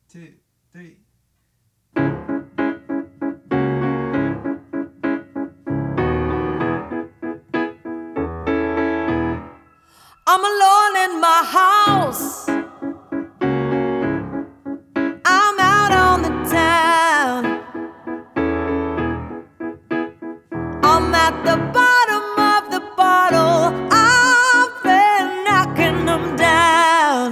two, three. I'm alone in my house. I'm out on the town. I'm at the bottom of the bottle. I've been knocking them down.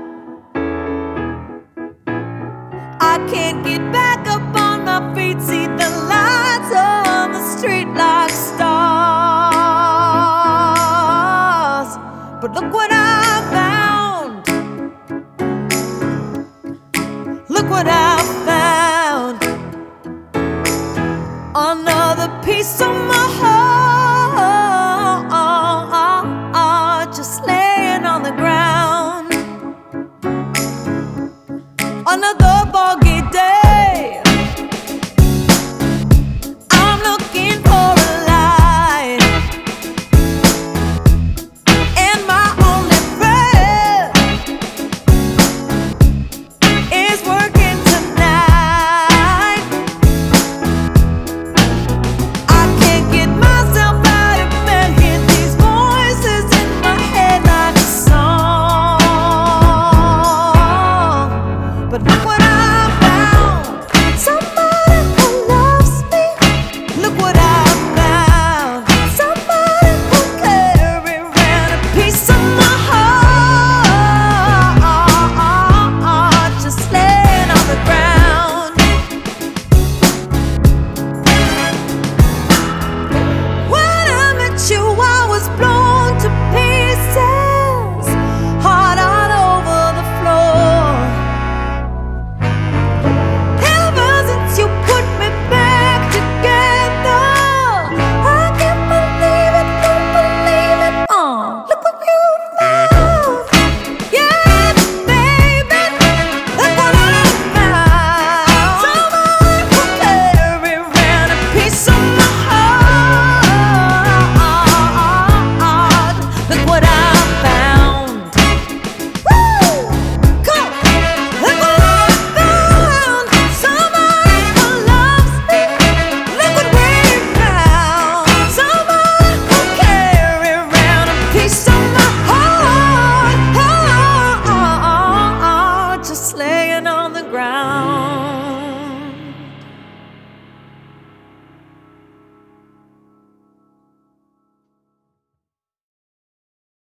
I can't get back up on my feet. See the lights on the street like stars. But look what I found. Look what I found. Another piece of my heart just laying on the ground. Another foggy day. I'm looking for a light, and my only friend is working tonight. I can't get myself out of bed, hear these voices in my head like a song. But look what